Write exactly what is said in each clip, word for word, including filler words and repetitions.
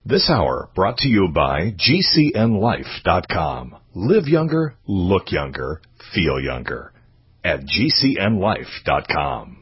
This hour brought to you by G C N life dot com. Live younger, look younger, feel younger at G C N life dot com.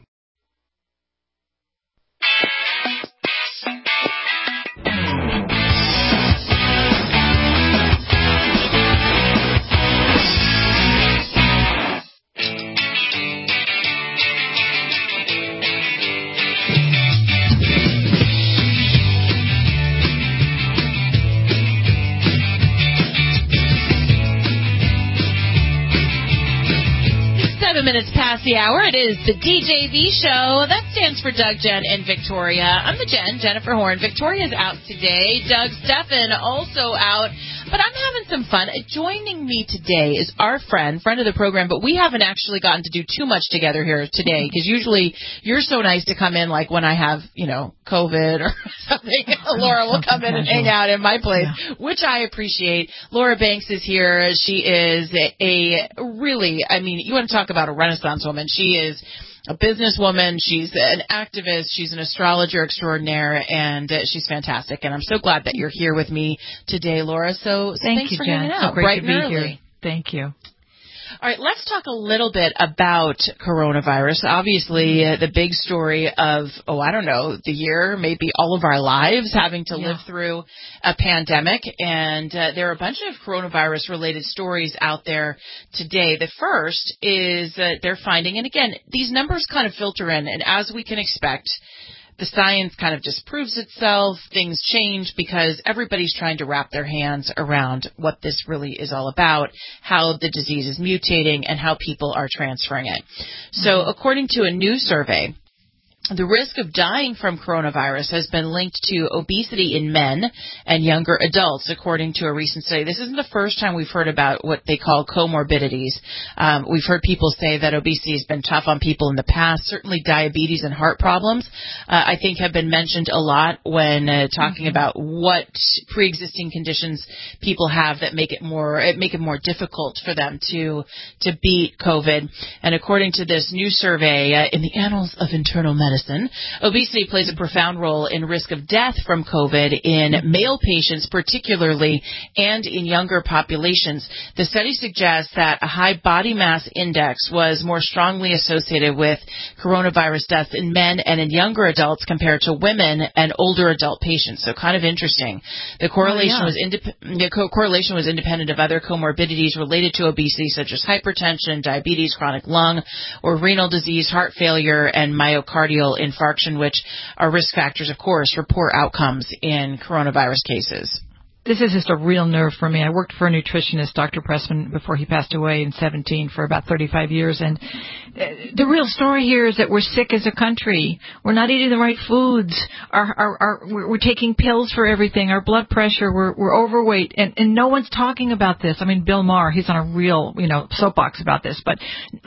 Minutes past the hour. It is the D J V show. That stands for Doug, Jen, and Victoria. I'm the Jen, Jennifer Horn. Victoria's out today. Doug Stephan also out. But I'm having some fun. Joining me today is our friend, friend of the program, but we haven't actually gotten to do too much together here today because usually you're so nice to come in like when I have, you know, COVID or something. Laura will come in and hang out in my place, yeah. Which I appreciate. Laura Banks is here. She is a, a really, I mean, you want to talk about a Renaissance woman. She is a businesswoman. She's an activist. She's an astrologer extraordinaire, and uh, she's fantastic. And I'm so glad that you're here with me today, Laura. So, so Thank thanks you, for Jen. hanging out. So great bright to be and early. here. Thank you. All right, let's talk a little bit about coronavirus. Obviously, uh, the big story of, oh, I don't know, the year, maybe all of our lives, having to yeah. live through a pandemic. And uh, there are a bunch of coronavirus-related stories out there today. The first is uh, they're finding, and again, these numbers kind of filter in, and as we can expect, the science kind of disproves itself. Things change because everybody's trying to wrap their hands around what this really is all about, how the disease is mutating, and how people are transferring it. So mm-hmm. according to a new survey, the risk of dying from coronavirus has been linked to obesity in men and younger adults, according to a recent study. This isn't the first time we've heard about what they call comorbidities. Um, we've heard people say that obesity has been tough on people in the past. Certainly diabetes and heart problems, uh, I think, have been mentioned a lot when uh, talking mm-hmm. about what pre-existing conditions people have that make it more it make it more difficult for them to to beat COVID. And according to this new survey uh, in the Annals of Internal Medicine, obesity plays a profound role in risk of death from COVID in male patients particularly and in younger populations. The study suggests that a high body mass index was more strongly associated with coronavirus deaths in men and in younger adults compared to women and older adult patients. So kind of interesting. The correlation, oh, yeah. was indep- the co- correlation was independent of other comorbidities related to obesity such as hypertension, diabetes, chronic lung or renal disease, heart failure, and myocardial infarction, which are risk factors, of course, for poor outcomes in coronavirus cases. This is just a real nerve for me. I worked for a nutritionist, Doctor Pressman, before he passed away in seventeen for about thirty-five years. And the real story here is that we're sick as a country. We're not eating the right foods. Our, our, our, we're taking pills for everything. Our blood pressure, we're, we're overweight. And, and no one's talking about this. I mean, Bill Maher, he's on a real, you know, soapbox about this. But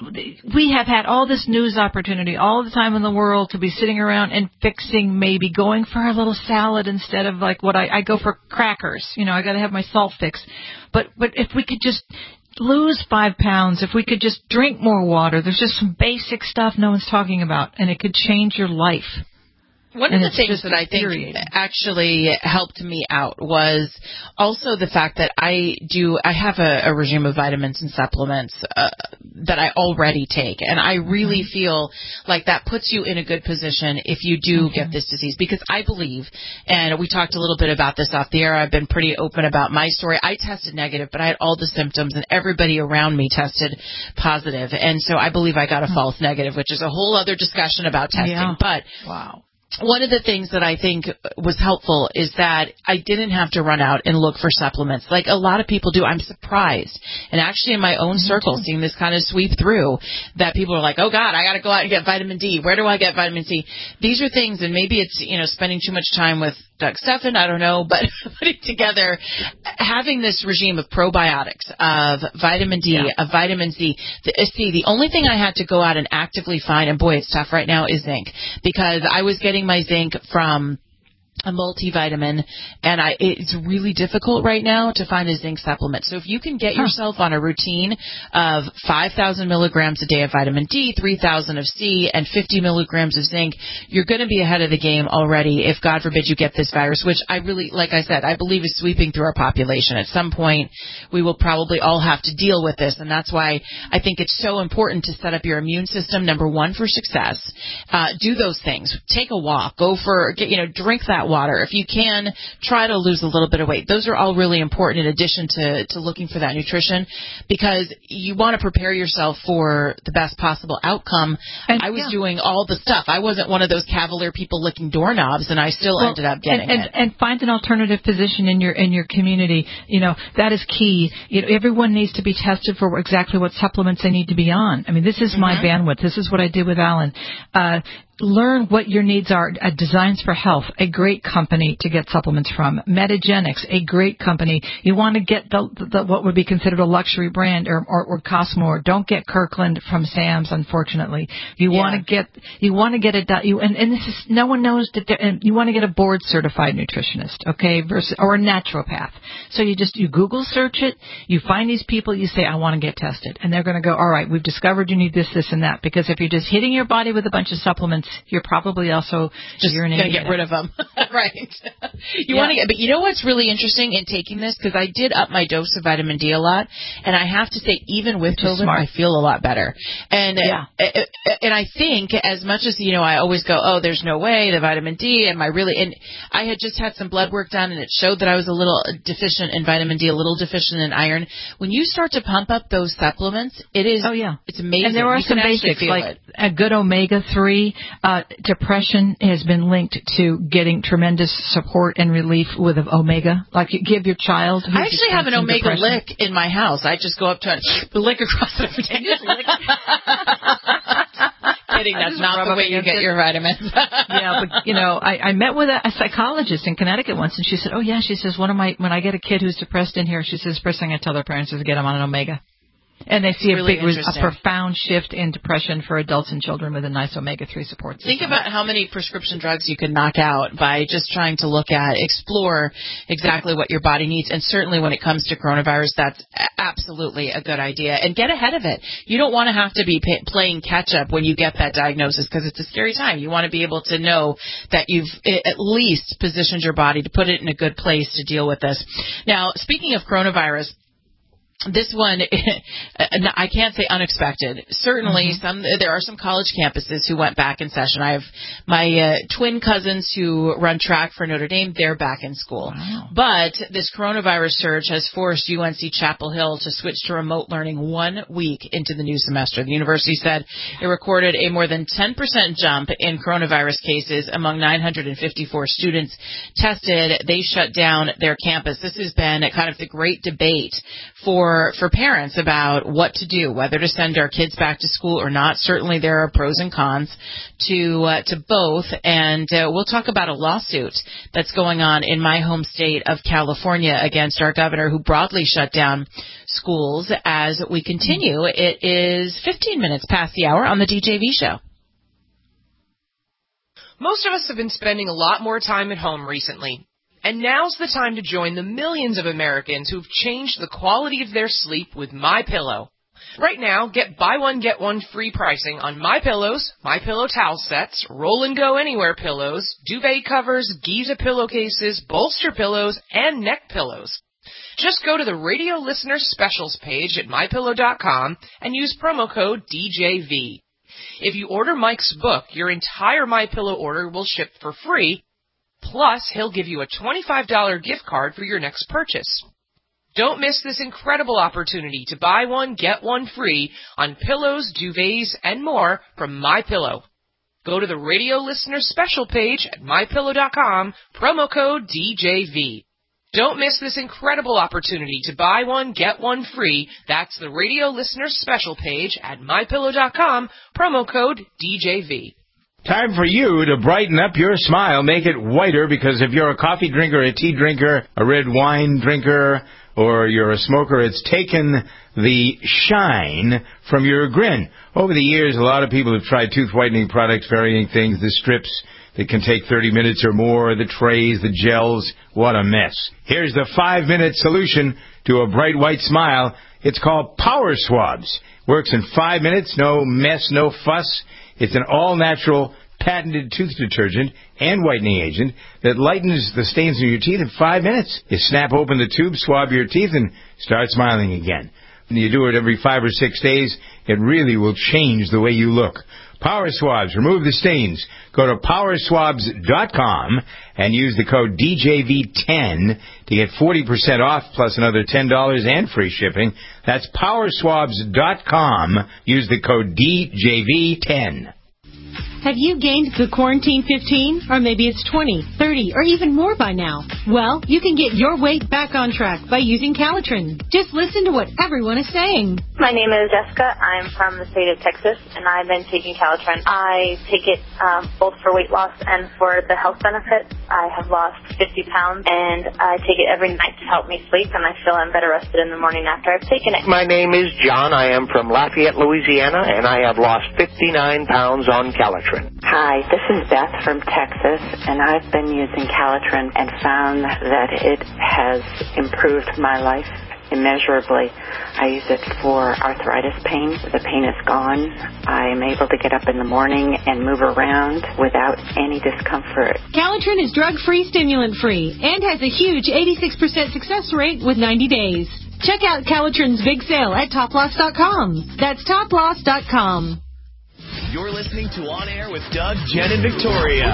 we have had all this news opportunity all the time in the world to be sitting around and fixing, maybe going for a little salad instead of like what I, I go for crackers. You know, I got to have my salt fix. But but if we could just lose five pounds, if we could just drink more water, there's just some basic stuff no one's talking about, and it could change your life. One and of the things that I think actually helped me out was also the fact that I do, I have a, a regime of vitamins and supplements uh, that I already take. And I really mm-hmm. feel like that puts you in a good position if you do mm-hmm. get this disease. Because I believe, and we talked a little bit about this off the air, I've been pretty open about my story. I tested negative, but I had all the symptoms, and everybody around me tested positive. And so I believe I got a mm-hmm. false negative, which is a whole other discussion about testing. Yeah. But wow. One of the things that I think was helpful is that I didn't have to run out and look for supplements like a lot of people do. I'm surprised. And actually in my own circle, seeing this kind of sweep through, that people are like, oh, God, I got to go out and get vitamin D. Where do I get vitamin C? These are things, and maybe it's, you know, spending too much time with Doug Stephan, I don't know, but putting together, having this regime of probiotics, of vitamin D, yeah. of vitamin C. The, see, the only thing I had to go out and actively find, and boy, it's tough right now, is zinc. Because I was getting my zinc from a multivitamin, and I, it's really difficult right now to find a zinc supplement. So if you can get huh. yourself on a routine of five thousand milligrams a day of vitamin D, three thousand of C, and fifty milligrams of zinc, you're going to be ahead of the game already if, God forbid, you get this virus, which I really, like I said, I believe is sweeping through our population. At some point, we will probably all have to deal with this, and that's why I think it's so important to set up your immune system, number one, for success. Uh, do those things. Take a walk. Go for, get, you know, drink that water. If you can, try to lose a little bit of weight. Those are all really important in addition to, to looking for that nutrition, because you want to prepare yourself for the best possible outcome. And, I was yeah. doing all the stuff. I wasn't one of those cavalier people licking doorknobs, and I still well, ended up getting and, and, it. And find an alternative physician in your in your community. You know, that is key. You know, everyone needs to be tested for exactly what supplements they need to be on. I mean, this is mm-hmm. my bandwidth. This is what I did with Alan. Uh, Learn what your needs are. Uh, Designs for Health, a great company to get supplements from. Metagenics, a great company. You want to get the, the what would be considered a luxury brand, or, or, or cost more. Don't get Kirkland from Sam's, unfortunately. You yeah. want to get you want to get a you and, and this is no one knows that and you want to get a board certified nutritionist, okay, versus or a naturopath. So you just you Google search it, you find these people, you say I want to get tested, and they're going to go, all right, we've discovered you need this, this, and that. Because if you're just hitting your body with a bunch of supplements, you're probably also just going to get rid of them. Right. You yeah. want to get, but you know what's really interesting in taking this? Because I did up my dose of vitamin D a lot, and I have to say, even with COVID, I feel a lot better. And yeah. uh, and I think as much as, you know, I always go, oh, there's no way, the vitamin D, am I really, and I had just had some blood work done, and it showed that I was a little deficient in vitamin D, a little deficient in iron. When you start to pump up those supplements, it is, oh yeah, it's amazing. And there are you some basics, like it. a good omega three. Uh, depression has been linked to getting tremendous support and relief with omega. Like you give your child. I actually have an omega depression. lick in my house. I just go up to it, lick across it every day. Kidding, that's not the way you get it. your vitamins. Yeah, but you know, I, I met with a, a psychologist in Connecticut once, and she said, "Oh yeah," she says, "One of my when I get a kid who's depressed in here, she says, first thing I tell their parents is to get them on an omega." And they see a really big, a profound shift in depression for adults and children with a nice omega three support system. Think about how many prescription drugs you could knock out by just trying to look at, explore exactly what your body needs. And certainly when it comes to coronavirus, that's absolutely a good idea. And get ahead of it. You don't want to have to be pay- playing catch up when you get that diagnosis, because it's a scary time. You want to be able to know that you've at least positioned your body to put it in a good place to deal with this. Now, speaking of coronavirus, this one, I can't say unexpected. Certainly, mm-hmm. some there are some college campuses who went back in session. I have my uh, twin cousins who run track for Notre Dame. They're back in school. Wow. But this coronavirus surge has forced U N C Chapel Hill to switch to remote learning one week into the new semester. The university said it recorded a more than ten percent jump in coronavirus cases among nine hundred fifty-four students tested. They shut down their campus. This has been kind of the great debate for for parents about what to do, whether to send our kids back to school or not. Certainly there are pros and cons to uh, to both, and uh, we'll talk about a lawsuit that's going on in my home state of California against our governor, who broadly shut down schools. As we continue, it is fifteen minutes past the hour on the D J V Show. Most of us have been spending a lot more time at home recently. And now's the time to join the millions of Americans who've changed the quality of their sleep with MyPillow. Right now, get buy one, get one free pricing on MyPillows, MyPillow towel sets, Roll and Go Anywhere pillows, duvet covers, Giza pillowcases, bolster pillows, and neck pillows. Just go to the radio listener specials page at my pillow dot com and use promo code D J V. If you order Mike's book, your entire MyPillow order will ship for free. Plus, he'll give you a twenty-five dollars gift card for your next purchase. Don't miss this incredible opportunity to buy one, get one free on pillows, duvets, and more from MyPillow. Go to the radio listener special page at my pillow dot com, promo code D J V. Don't miss this incredible opportunity to buy one, get one free. That's the radio listener special page at my pillow dot com, promo code D J V. Time for you to brighten up your smile, make it whiter, because if you're a coffee drinker, a tea drinker, a red wine drinker, or you're a smoker, it's taken the shine from your grin. Over the years, a lot of people have tried tooth whitening products, varying things, the strips, that can take thirty minutes or more, the trays, the gels. What a mess. Here's the five-minute solution to a bright white smile. It's called Power Swabs. Works in five minutes, no mess, no fuss. It's an all-natural, patented tooth detergent and whitening agent that lightens the stains in your teeth in five minutes. You snap open the tube, swab your teeth, and start smiling again. When you do it every five or six days, it really will change the way you look. Power Swabs. Remove the stains. Go to power swabs dot com and use the code D J V ten to get forty percent off plus another ten dollars and free shipping. That's power swabs dot com. Use the code D J V ten. Have you gained the quarantine fifteen? Or maybe it's twenty, thirty, or even more by now? Well, you can get your weight back on track by using Calitrin. Just listen to what everyone is saying. My name is Jessica. I'm from the state of Texas, and I've been taking Calitrin. I take it um, both for weight loss and for the health benefits. I have lost fifty pounds, and I take it every night to help me sleep, and I feel I'm better rested in the morning after I've taken it. My name is John. I am from Lafayette, Louisiana, and I have lost fifty-nine pounds on Calitrin. Hi, this is Beth from Texas, and I've been using Calitrin and found that it has improved my life immeasurably. I use it for arthritis pain. The pain is gone. I am able to get up in the morning and move around without any discomfort. Calitrin is drug-free, stimulant-free, and has a huge eighty-six percent success rate with ninety days. Check out Calitrin's big sale at top loss dot com. That's top loss dot com. You're listening to On Air with Doug, Jen, and Victoria.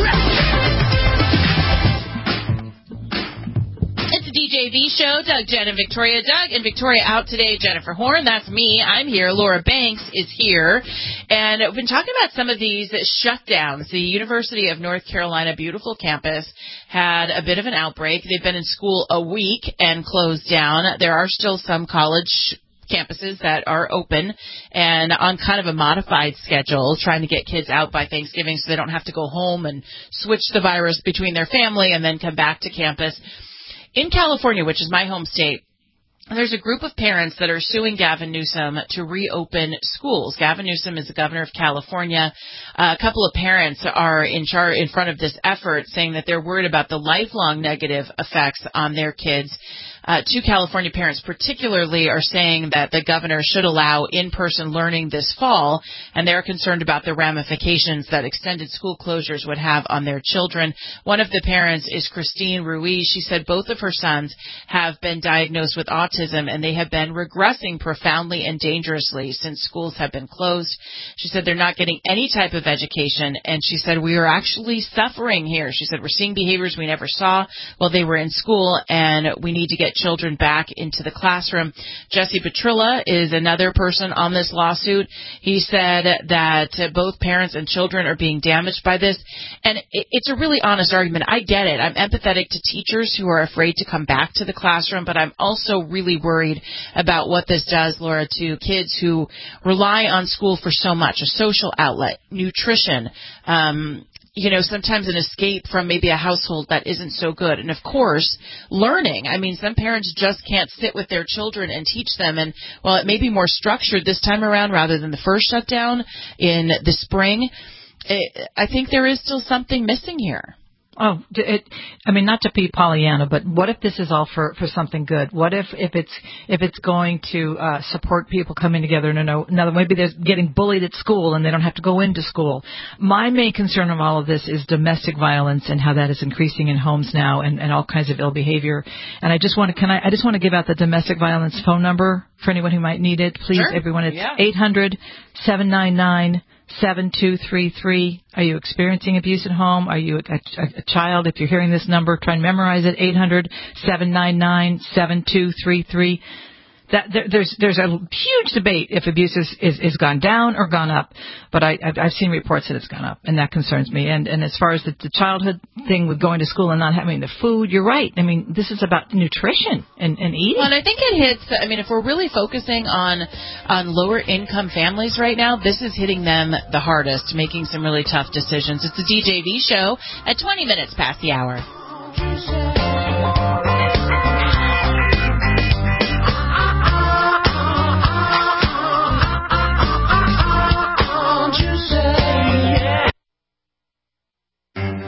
It's the D J V show. Doug, Jen, and Victoria. Doug and Victoria out today. Jennifer Horn, that's me. I'm here. Laura Banks is here. And we've been talking about some of these shutdowns. The University of North Carolina, beautiful campus, had a bit of an outbreak. They've been in school a week and closed down. There are still some college campuses that are open and on kind of a modified schedule, trying to get kids out by Thanksgiving so they don't have to go home and switch the virus between their family and then come back to campus. In California, which is my home state, there's a group of parents that are suing Gavin Newsom to reopen schools. Gavin Newsom is the governor of California. Uh, a couple of parents are in charge in front of this effort, saying that they're worried about the lifelong negative effects on their kids. Uh, two California parents particularly are saying that the governor should allow in-person learning this fall, and they're concerned about the ramifications that extended school closures would have on their children. One of the parents is Christine Ruiz. She said both of her sons have been diagnosed with autism, and they have been regressing profoundly and dangerously since schools have been closed. She said they're not getting any type of education, and she said we are actually suffering here. She said we're seeing behaviors we never saw while they were in school, and we need to get children back into the classroom. Jesse Petrilla is another person on this lawsuit. He said that both parents and children are being damaged by this, and it's a really honest argument. I get it. I'm empathetic to teachers who are afraid to come back to the classroom, but I'm also really worried about what this does, Laura, to kids who rely on school for so much, a social outlet, nutrition, um, you know, sometimes an escape from maybe a household that isn't so good. And, of course, learning. I mean, some parents just can't sit with their children and teach them. And while it may be more structured this time around rather than the first shutdown in the spring, it, I think there is still something missing here. Oh, it, I mean, not to be Pollyanna, but what if this is all for, for something good? What if, if it's if it's going to uh, support people coming together? No, no, no. Maybe they're getting bullied at school and they don't have to go into school. My main concern of all of this is domestic violence and how that is increasing in homes now, and, and all kinds of ill behavior. And I just want to can I, I just want to give out the domestic violence phone number for anyone who might need it. Please, sure. Everyone, it's yeah. eight hundred, seven nine nine, seven two three three. Are you experiencing abuse at home? Are you a, a, a child? If you're hearing this number, try and memorize it. eight hundred, seven nine nine, seven two three three. That there, there's there's a huge debate if abuse is, is, is gone down or gone up, but I I've, I've seen reports that it's gone up, and that concerns me. And and as far as the, the childhood thing with going to school and not having the food, you're right. I mean, this is about nutrition and, and eating. Well, and I think it hits. I mean, if we're really focusing on on lower income families right now, this is hitting them the hardest, making some really tough decisions. It's the D J V show at twenty minutes past the hour.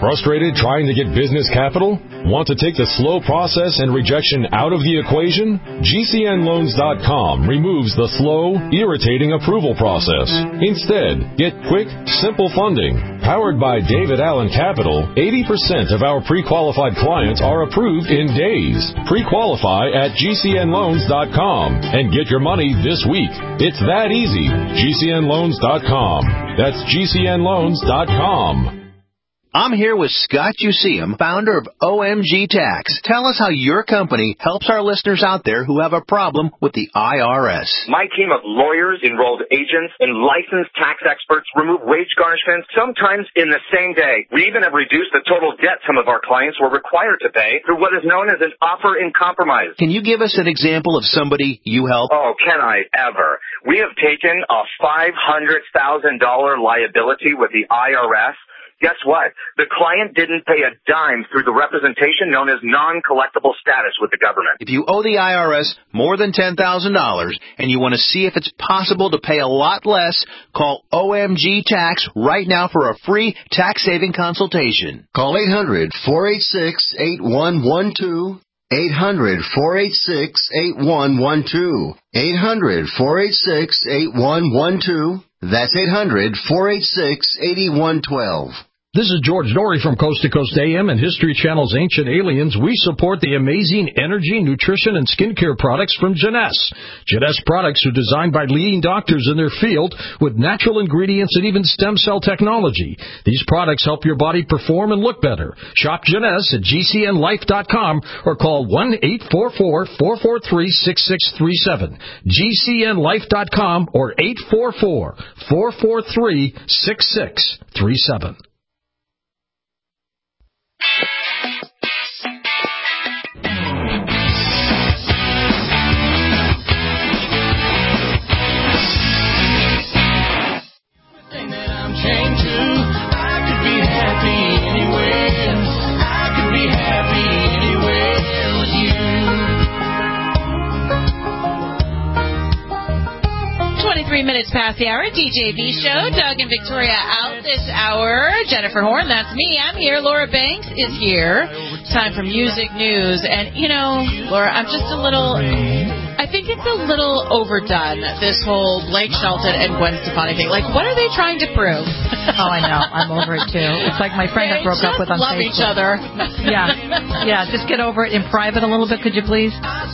Frustrated trying to get business capital? Want to take the slow process and rejection out of the equation? G C N loans dot com removes the slow, irritating approval process. Instead, get quick, simple funding. Powered by David Allen Capital, eighty percent of our pre-qualified clients are approved in days. Pre-qualify at G C N loans dot com and get your money this week. It's that easy. G C N loans dot com. That's G C N loans dot com. I'm here with Scott Useum, founder of O M G Tax. Tell us how your company helps our listeners out there who have a problem with the I R S. My team of lawyers, enrolled agents, and licensed tax experts remove wage garnishments sometimes in the same day. We even have reduced the total debt some of our clients were required to pay through what is known as an offer in compromise. Can you give us an example of somebody you help? Oh, can I ever? We have taken a five hundred thousand dollars liability with the I R S. Guess what? The client didn't pay a dime through the representation known as non-collectible status with the government. If you owe the I R S more than ten thousand dollars and you want to see if it's possible to pay a lot less, call O M G Tax right now for a free tax-saving consultation. Call eight hundred, four eight six, eight one one two. eight hundred, four eight six, eight one one two. eight hundred, four eight six, eight one one two. That's eight hundred, four eight six, eight one one two. This is George Norrie from Coast to Coast A M and History Channel's Ancient Aliens. We support the amazing energy, nutrition, and skincare products from Jeunesse. Jeunesse products are designed by leading doctors in their field with natural ingredients and even stem cell technology. These products help your body perform and look better. Shop Jeunesse at G C N life dot com or call one eight four four, four four three, six six three seven. G C N life dot com or eight four four, four four three, six six three seven. Three minutes past the hour, D J V Show. Doug and Victoria out this hour. Jennifer Horn, that's me. I'm here. Laura Banks is here. Time for music news. And, you know, Laura, I'm just a little... I think it's a little overdone, this whole Blake Shelton and Gwen Stefani thing. Like, what are they trying to prove? Oh, I know. I'm over it, too. It's like my friend I broke up with on love Facebook. each other. Yeah. Yeah, just get over it in private a little bit, could you please?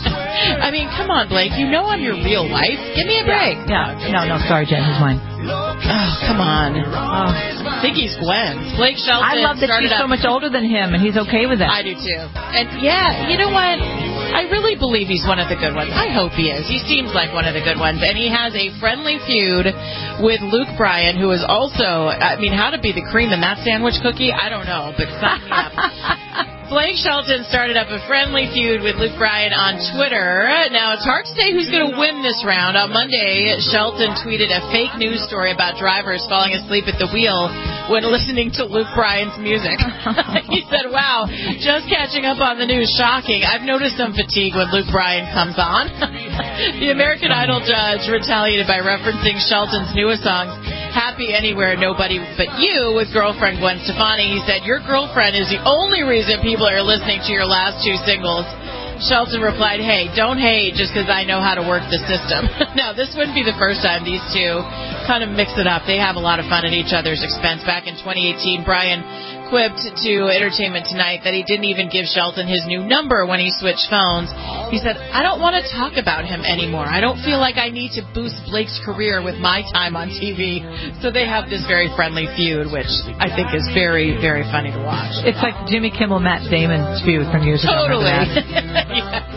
I mean, come on, Blake. You know I'm your real wife. Give me a break. Yeah. yeah. No, no, sorry, Jen. He's mine. Oh, come on. Oh, I think he's Gwen's. Blake Shelton. I love that she's so much older than him, and he's okay with that. I do, too. And, yeah, you know what? I really believe he's one of the good ones. I hope he is. He seems like one of the good ones. And he has a friendly feud with Luke Bryan, who is also, I mean, how to be the cream in that sandwich cookie? I don't know, but sign me up. Blake Shelton started up a friendly feud with Luke Bryan on Twitter. Now, it's hard to say who's going to win this round. On Monday, Shelton tweeted a fake news story about drivers falling asleep at the wheel when listening to Luke Bryan's music. He said, wow, just catching up on the news. Shocking. I've noticed some fatigue when Luke Bryan comes on. The American Idol judge retaliated by referencing Shelton's newest songs, Happy Anywhere, Nobody But You, with girlfriend Gwen Stefani. He said, your girlfriend is the only reason people are listening to your last two singles. Shelton replied, hey, don't hate just because I know how to work the system. Now, this wouldn't be the first time these two kind of mix it up. They have a lot of fun at each other's expense. Back in twenty eighteen, Bryan quipped to Entertainment Tonight that he didn't even give Shelton his new number when he switched phones. He said, I don't want to talk about him anymore. I don't feel like I need to boost Blake's career with my time on T V. So they have this very friendly feud, which I think is very, very funny to watch. It's like Jimmy Kimmel, Matt Damon's feud from years ago. Totally. Yes.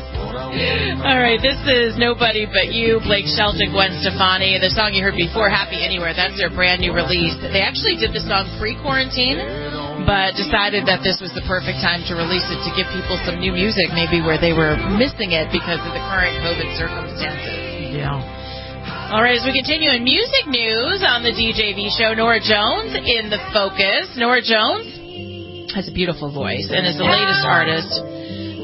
All right, this is Nobody But You, Blake Shelton, Gwen Stefani. The song you heard before, Happy Anywhere, that's their brand new release. They actually did the song pre-quarantine, but decided that this was the perfect time to release it to give people some new music, maybe where they were missing it because of the current COVID circumstances. Yeah. All right, as we continue in music news on the D J V Show, Norah Jones in the focus. Norah Jones has a beautiful voice and is the latest artist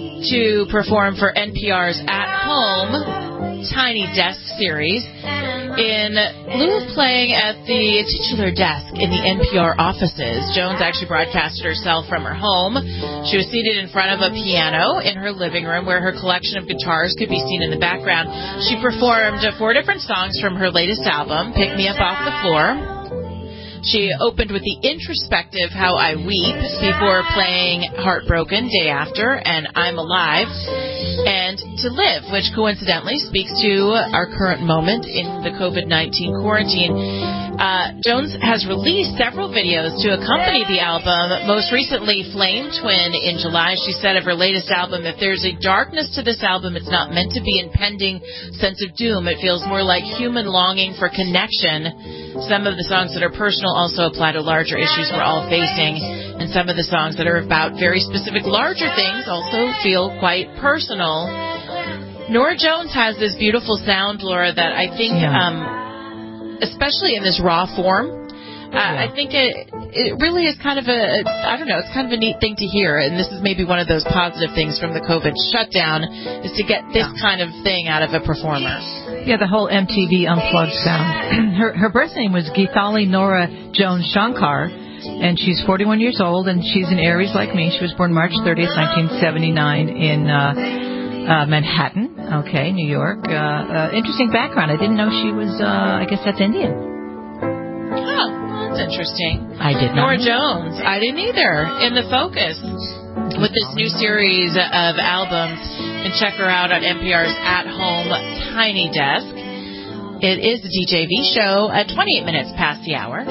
to perform for N P R's At Home Tiny Desk series. In lieu of playing at the titular desk in the N P R offices, Jones actually broadcasted herself from her home. She was seated in front of a piano in her living room where her collection of guitars could be seen in the background. She performed four different songs from her latest album, Pick Me Up Off the Floor. She opened with the introspective How I Weep before playing Heartbroken, Day After, and I'm Alive, and To Live, which coincidentally speaks to our current moment in the covid nineteen quarantine. Uh, Jones has released several videos to accompany the album, most recently Flame Twin in July. She said of her latest album, if there's a darkness to this album, it's not meant to be impending sense of doom. It feels more like human longing for connection. Some of the songs that are personal also apply to larger issues we're all facing, and some of the songs that are about very specific larger things also feel quite personal. Norah Jones has this beautiful sound, Laura, that I think, yeah. um, especially in this raw form, uh, yeah. I think it it really is kind of a, I don't know, it's kind of a neat thing to hear, and this is maybe one of those positive things from the COVID shutdown, is to get this yeah. kind of thing out of a performer. Yeah, the whole M T V Unplugged sound. her her birth name was Geethali Norah Jones Shankar, and she's forty-one years old, and she's an Aries like me. She was born March thirtieth, nineteen seventy-nine in uh, uh, Manhattan, okay, New York. Uh, uh, interesting background. I didn't know she was, uh, I guess that's Indian. Oh, that's interesting. I did not. Norah Jones. I didn't either. In the Focus with this new series of albums. And check her out at N P R's At Home Tiny Desk. It is the D J V show at twenty-eight minutes past the hour.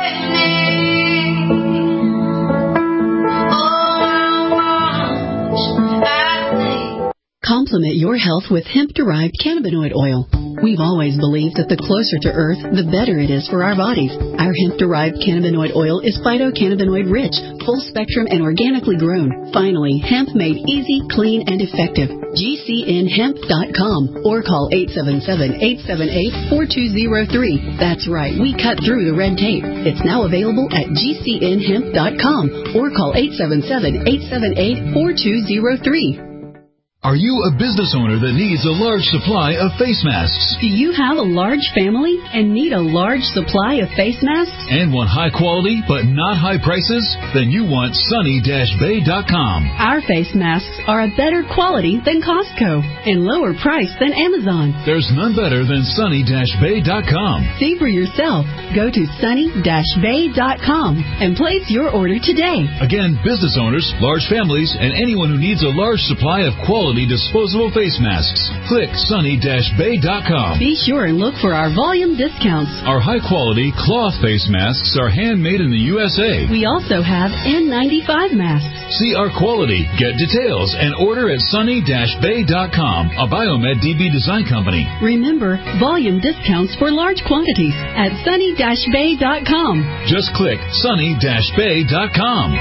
Complement your health with hemp-derived cannabinoid oil. We've always believed that the closer to Earth, the better it is for our bodies. Our hemp-derived cannabinoid oil is phytocannabinoid-rich, full-spectrum, and organically grown. Finally, hemp made easy, clean, and effective. G C N hemp dot com or call eight seven seven, eight seven eight, four two zero three. That's right, we cut through the red tape. It's now available at G C N hemp dot com or call eight seven seven, eight seven eight, four two zero three. Are you a business owner that needs a large supply of face masks? Do you have a large family and need a large supply of face masks? And want high quality but not high prices? Then you want Sunny Bay dot com. Our face masks are a better quality than Costco and lower price than Amazon. There's none better than Sunny Bay dot com. See for yourself. Go to Sunny Bay dot com and place your order today. Again, business owners, large families, and anyone who needs a large supply of quality disposable face masks. Click Sunny Bay dot com. Be sure and look for our volume discounts. Our high-quality cloth face masks are handmade in the U S A. We also have N ninety-five masks. See our quality, get details, and order at Sunny Bay dot com, a Biomed D B design company. Remember, volume discounts for large quantities at Sunny Bay dot com. Just click Sunny Bay dot com.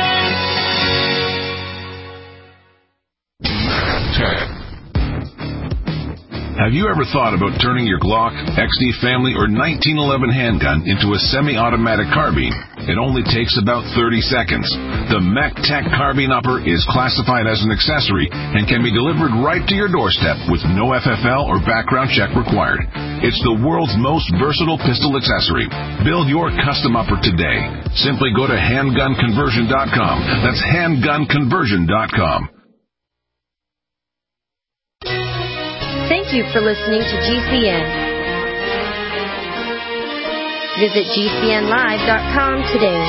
Have you ever thought about turning your Glock, X D Family, or nineteen eleven handgun into a semi-automatic carbine? It only takes about thirty seconds. The MacTac Carbine Upper is classified as an accessory and can be delivered right to your doorstep with no F F L or background check required. It's the world's most versatile pistol accessory. Build your custom upper today. Simply go to handgun conversion dot com. That's handgun conversion dot com. Thank you for listening to G C N. Visit G C N live dot com today.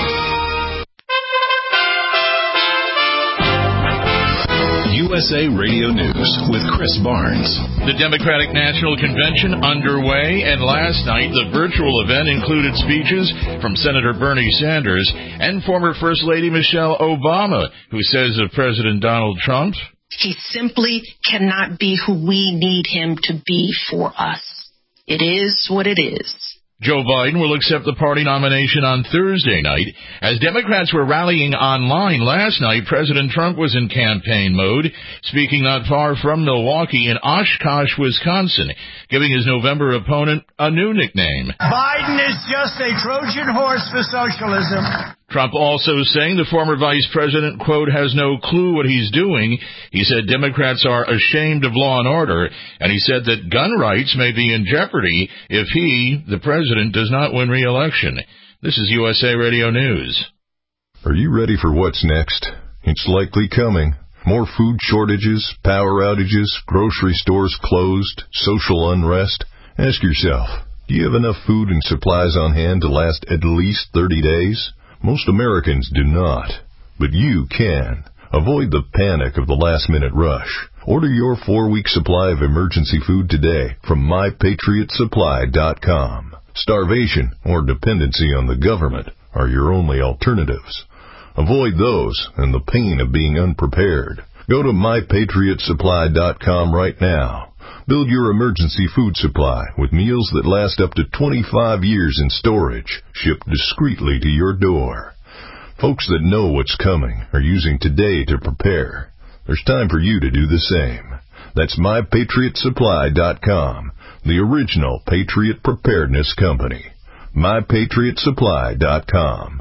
U S A Radio News with Chris Barnes. The Democratic National Convention underway, and last night the virtual event included speeches from Senator Bernie Sanders and former First Lady Michelle Obama, who says of President Donald Trump, "He simply cannot be who we need him to be for us. It is what it is." Joe Biden will accept the party nomination on Thursday night. As Democrats were rallying online last night, President Trump was in campaign mode, speaking not far from Milwaukee in Oshkosh, Wisconsin, giving his November opponent a new nickname. Biden is just a Trojan horse for socialism. Trump also saying the former vice president, quote, has no clue what he's doing. He said Democrats are ashamed of law and order, and he said that gun rights may be in jeopardy if he, the president, does not win re-election. This is U S A Radio News. Are you ready for what's next? It's likely coming. More food shortages, power outages, grocery stores closed, social unrest. Ask yourself, do you have enough food and supplies on hand to last at least thirty days? Most Americans do not, but you can. Avoid the panic of the last-minute rush. Order your four-week supply of emergency food today from my patriot supply dot com. Starvation or dependency on the government are your only alternatives. Avoid those and the pain of being unprepared. Go to my patriot supply dot com right now. Build your emergency food supply with meals that last up to twenty-five years in storage, shipped discreetly to your door. Folks that know what's coming are using today to prepare. There's time for you to do the same. That's my patriot supply dot com, the original Patriot Preparedness Company. my patriot supply dot com.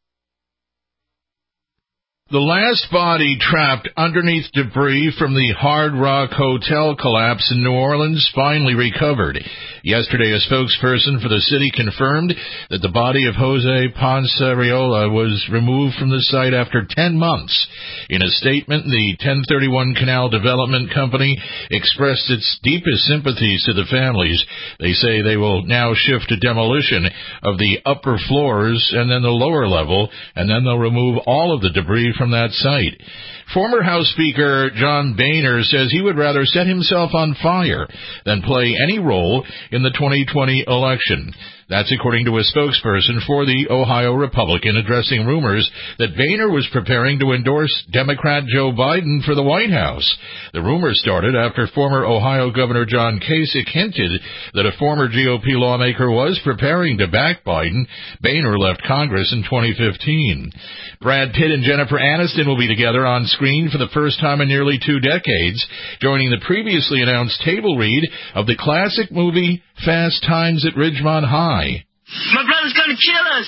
The last body trapped underneath debris from the Hard Rock Hotel collapse in New Orleans finally recovered. Yesterday, a spokesperson for the city confirmed that the body of Jose Ponce Arreola was removed from the site after ten months. In a statement, the ten thirty-one Canal Development Company expressed its deepest sympathies to the families. They say they will now shift to demolition of the upper floors and then the lower level, and then they'll remove all of the debris from that site. Former House Speaker John Boehner says he would rather set himself on fire than play any role in the twenty twenty election. That's according to a spokesperson for the Ohio Republican addressing rumors that Boehner was preparing to endorse Democrat Joe Biden for the White House. The rumor started after former Ohio Governor John Kasich hinted that a former G O P lawmaker was preparing to back Biden. Boehner left Congress in twenty fifteen. Brad Pitt and Jennifer Aniston will be together on screen for the first time in nearly two decades, joining the previously announced table read of the classic movie Fast Times at Ridgemont High. My brother's gonna kill us!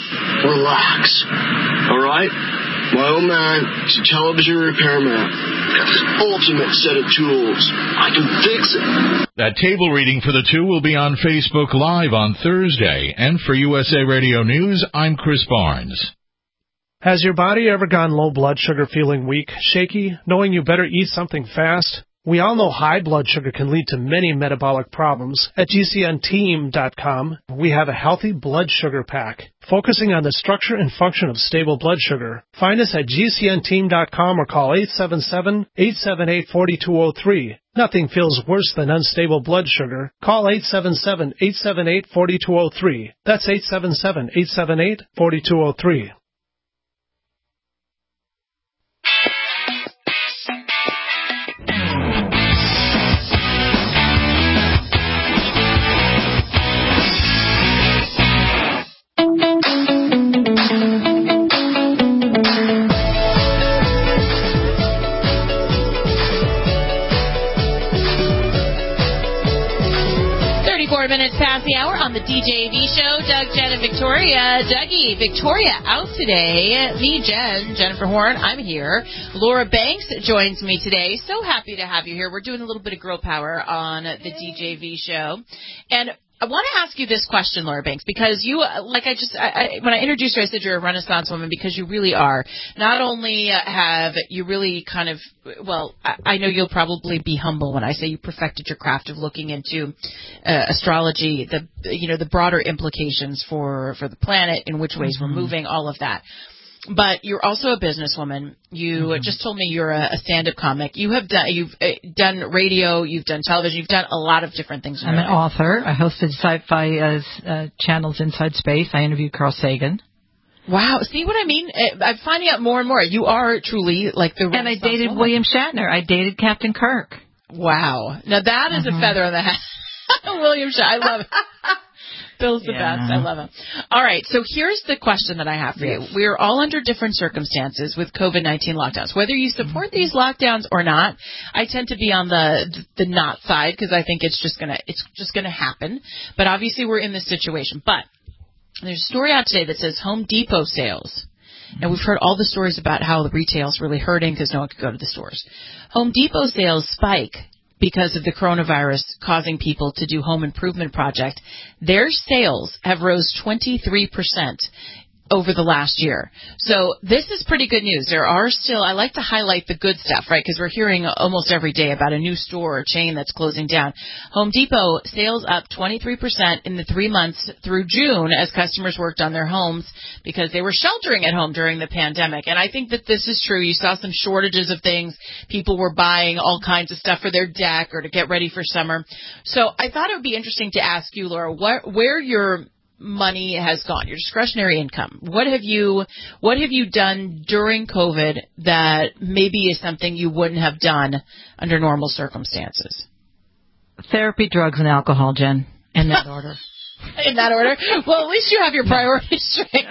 Relax. Alright? My old man is a television repairman. Got this ultimate set of tools. I can fix it. That table reading for the two will be on Facebook Live on Thursday. And for U S A Radio News, I'm Chris Barnes. Has your body ever gone low blood sugar, feeling weak, shaky, knowing you better eat something fast? We all know high blood sugar can lead to many metabolic problems. At G C N team dot com, we have a healthy blood sugar pack, focusing on the structure and function of stable blood sugar. Find us at G C N team dot com or call eight seven seven, eight seven eight, four two zero three. Nothing feels worse than unstable blood sugar. Call eight seven seven, eight seven eight, four two zero three. That's eight seven seven, eight seven eight, four two zero three. Minutes past the hour on the D J V show. Doug, Jen, and Victoria. Dougie, Victoria out today. Me, Jen, Jennifer Horn, I'm here. Laura Banks joins me today. So happy to have you here. We're doing a little bit of girl power on the D J V show. And I want to ask you this question, Laura Banks, because you, like I just, I, I, when I introduced you, I said you're a Renaissance woman because you really are. Not only have you really kind of, well, I, I know you'll probably be humble when I say you perfected your craft of looking into uh, astrology, the, you know, the broader implications for, for the planet, in which ways mm-hmm. we're moving, all of that. But you're also a businesswoman. You mm-hmm. just told me you're a, a stand-up comic. You have done, you've uh, done radio, you've done television, you've done a lot of different things. I'm an author. I hosted sci-fi uh, uh, channels Inside Space. I interviewed Carl Sagan. Wow. See what I mean? I'm finding out more and more. You are truly like the And I dated woman. William Shatner. I dated Captain Kirk. Wow. Now that is mm-hmm. a feather in the hat. William Shatner. I love it. Bill's the yeah. best. I love him. All right. So here's the question that I have for yes. you. We're all under different circumstances with COVID nineteen lockdowns. Whether you support mm-hmm. these lockdowns or not, I tend to be on the the not side because I think it's just gonna it's just gonna happen. But obviously we're in this situation. But there's a story out today that says Home Depot sales And we've heard all the stories about how the retail's really hurting because no one could go to the stores. Home Depot sales spike because of the coronavirus causing people to do home improvement project. Their sales have rose twenty-three percent over the last year. So this is pretty good news. There are still, I like to highlight the good stuff, right, because we're hearing almost every day about a new store or chain that's closing down. Home Depot sales up twenty-three percent in the three months through June as customers worked on their homes because they were sheltering at home during the pandemic. And I think that this is true. You saw some shortages of things. People were buying all kinds of stuff for their deck or to get ready for summer. So I thought it would be interesting to ask you, Laura, what, where your money has gone, your discretionary income. What have you what have you done during COVID that maybe is something you wouldn't have done under normal circumstances? Therapy, drugs, and alcohol, Jen, in that order. In that order? Well, at least you have your priorities straight.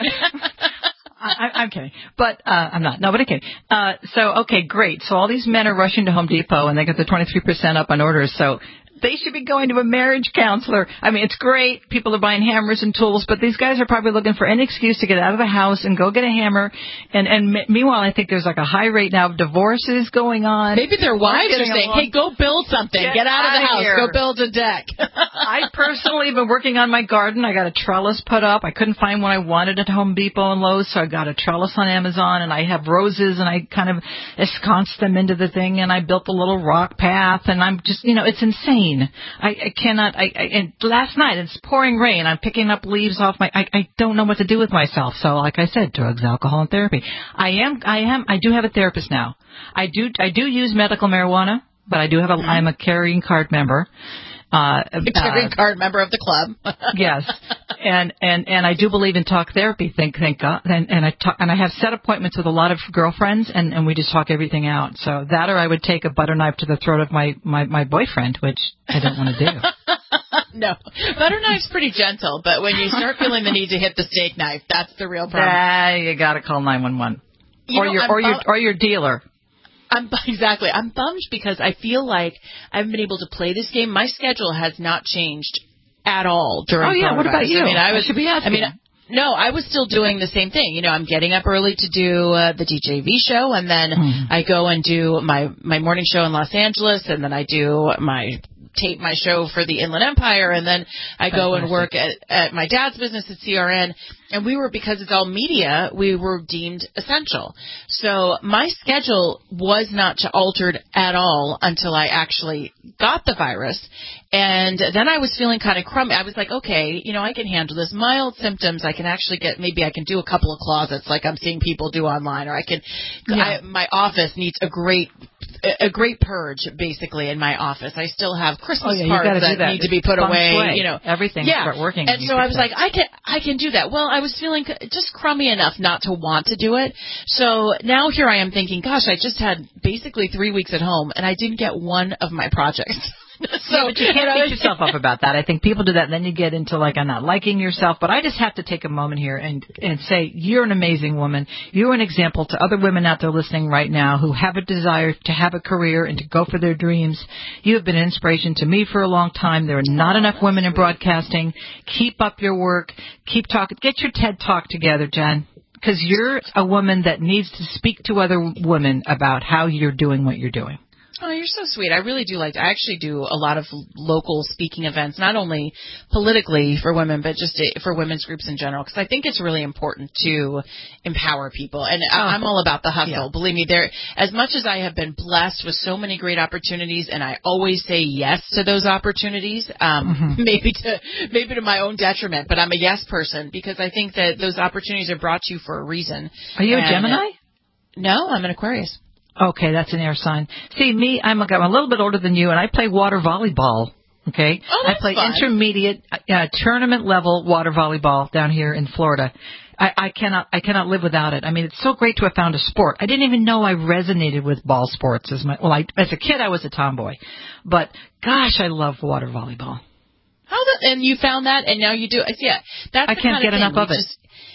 I, I'm kidding, but uh, I'm not. No, but okay. Uh, so, okay, great. So all these men are rushing to Home Depot, and they get the twenty-three percent up on orders. So they should be going to a marriage counselor. I mean, it's great. People are buying hammers and tools, but these guys are probably looking for any excuse to get out of the house and go get a hammer. And, and m- meanwhile, I think there's like a high rate now of divorces going on. Maybe their wives are saying, along. hey, go build something. Get, get out, out of the house. Here. Go build a deck. I personally have been working on my garden. I got a trellis put up. I couldn't find one I wanted at Home Depot and Lowe's, so I got a trellis on Amazon, and I have roses, and I kind of ensconced them into the thing, and I built a little rock path, and I'm just, you know, it's insane. I, I cannot, I, I, and last night it's pouring rain. I'm picking up leaves off my, I, I don't know what to do with myself. So like I said, drugs, alcohol, and therapy. I am, I am, I do have a therapist now. I do, I do use medical marijuana, but I do have a, mm-hmm. I'm a carrying card member. Uh, a carrying uh, card member of the club. Yes. And, and, and I do believe in talk therapy, thank, thank God. And, and I talk, and I have set appointments with a lot of girlfriends, and, and we just talk everything out. So that, or I would take a butter knife to the throat of my, my, my boyfriend, which I don't want to do. No. Butter knife's pretty gentle, but when you start feeling the need to hit the steak knife, that's the real problem. Yeah, you gotta call nine one one. You or know, your, I'm or your, bu- or your dealer. I'm exactly. I'm bummed because I feel like I haven't been able to play this game. My schedule has not changed at all during. Oh yeah, what about you? I mean, I was. I should be asking. I mean, no, I was still doing the same thing. You know, I'm getting up early to do uh, the D J V show, and then hmm. I go and do my my morning show in Los Angeles, and then I do my tape my show for the Inland Empire, and then I go Fantastic. and work at, at my dad's business at C R N. And we were, because it's all media, we were deemed essential. So my schedule was not altered at all until I actually got the virus. And then I was feeling kind of crummy. I was like, okay, you know, I can handle this. Mild symptoms, I can actually get, maybe I can do a couple of closets like I'm seeing people do online, or I can, yeah. I, my office needs a great, a great purge, basically, in my office. I still have Christmas oh, yeah, cards that, that need to be put away, away, you know. Everything yeah. start working. And so I was say. like, I can, I can do that. Well, I was feeling just crummy enough not to want to do it. So now here I am thinking, gosh, I just had basically three weeks at home, and I didn't get one of my projects. So, yeah, but you can't beat yourself up about that. I think people do that, and then you get into, like, I'm not liking yourself. But I just have to take a moment here and, and say, you're an amazing woman. You're an example to other women out there listening right now who have a desire to have a career and to go for their dreams. You have been an inspiration to me for a long time. There are not enough women in broadcasting. Keep up your work. Keep talking. Get your TED Talk together, Jen, because you're a woman that needs to speak to other women about how you're doing what you're doing. Oh, you're so sweet. I really do like, I actually do a lot of local speaking events, not only politically for women, but just for women's groups in general, because I think it's really important to empower people. And oh, I'm all about the hustle. Yeah. Believe me, there, as much as I have been blessed with so many great opportunities, and I always say yes to those opportunities, um, mm-hmm. maybe to, maybe to my own detriment, but I'm a yes person because I think that those opportunities are brought to you for a reason. Are you and a Gemini? It, no, I'm an Aquarius. Okay, that's an air sign. See, me, I'm a, I'm a little bit older than you, and I play water volleyball. Okay, oh, I play fun. intermediate uh, tournament level water volleyball down here in Florida. I, I cannot, I cannot live without it. I mean, it's so great to have found a sport. I didn't even know I resonated with ball sports as my. Well, I, as a kid, I was a tomboy, but gosh, I love water volleyball. How the, and you found that, and now you do. Yeah, that's I the can't kind get of enough thing. of it. Just,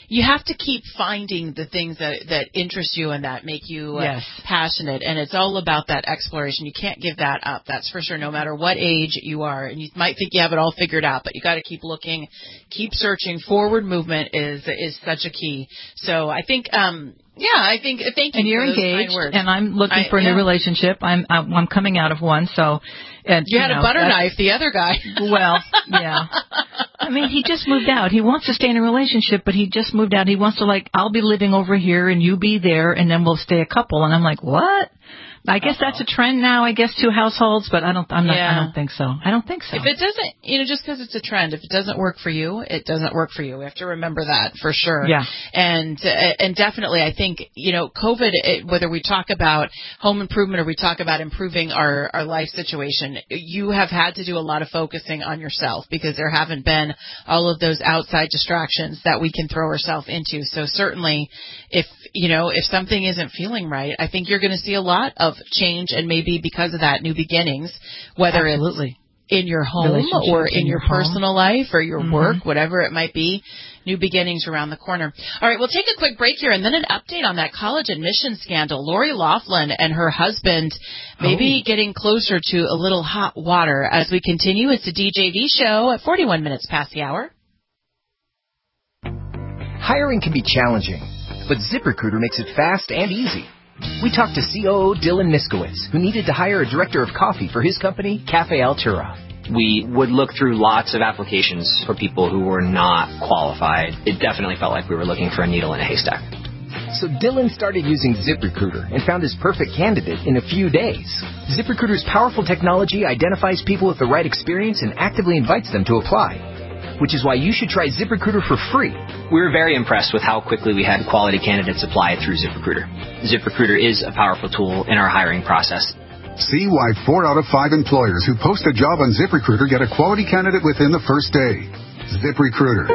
you have to keep finding the things that that interest you and that make you uh, yes. passionate. And it's all about that exploration. You can't give that up. That's for sure. No matter what age you are, and you might think you have it all figured out, but you got to keep looking, keep searching. Forward movement is is such a key. So I think. um Yeah, I think. Thank you. And you're for those engaged, kind words. and I'm looking I, for a yeah. new relationship. I'm I'm I'm coming out of one, so. And, you, you had know, a butter knife, the other guy. Well, yeah. I mean, he just moved out. He wants to stay in a relationship, but he just moved out. He wants to, like, I'll be living over here and you be there, and then we'll stay a couple. And I'm like, what? I guess Uh-oh. that's a trend now, I guess, two households, but I don't, I'm not, yeah. I don't think so. I don't think so. If it doesn't, you know, just because it's a trend, if it doesn't work for you, it doesn't work for you. We have to remember that for sure. Yeah. And, uh, and definitely, I think, you know, COVID, it, whether we talk about home improvement or we talk about improving our, our life situation, you have had to do a lot of focusing on yourself because there haven't been all of those outside distractions that we can throw ourselves into. So certainly, if, you know, if something isn't feeling right, I think you're going to see a lot of change, and maybe because of that, new beginnings, whether Absolutely. it's in your home or in, in your, your personal life or your mm-hmm. work, whatever it might be, new beginnings around the corner. All right, we'll take a quick break here and then an update on that college admission scandal. Lori Loughlin and her husband maybe oh. getting closer to a little hot water as we continue. It's the D J V show at forty-one minutes past the hour. Hiring can be challenging, but ZipRecruiter makes it fast and easy. We talked to C O O Dylan Miskowitz, who needed to hire a director of coffee for his company, Cafe Altura. We would look through lots of applications for people who were not qualified. It definitely felt like we were looking for a needle in a haystack. So Dylan started using ZipRecruiter and found his perfect candidate in a few days. ZipRecruiter's powerful technology identifies people with the right experience and actively invites them to apply. Which is why you should try ZipRecruiter for free. We were very impressed with how quickly we had quality candidates apply through ZipRecruiter. ZipRecruiter is a powerful tool in our hiring process. See why four out of five employers who post a job on ZipRecruiter get a quality candidate within the first day. ZipRecruiter,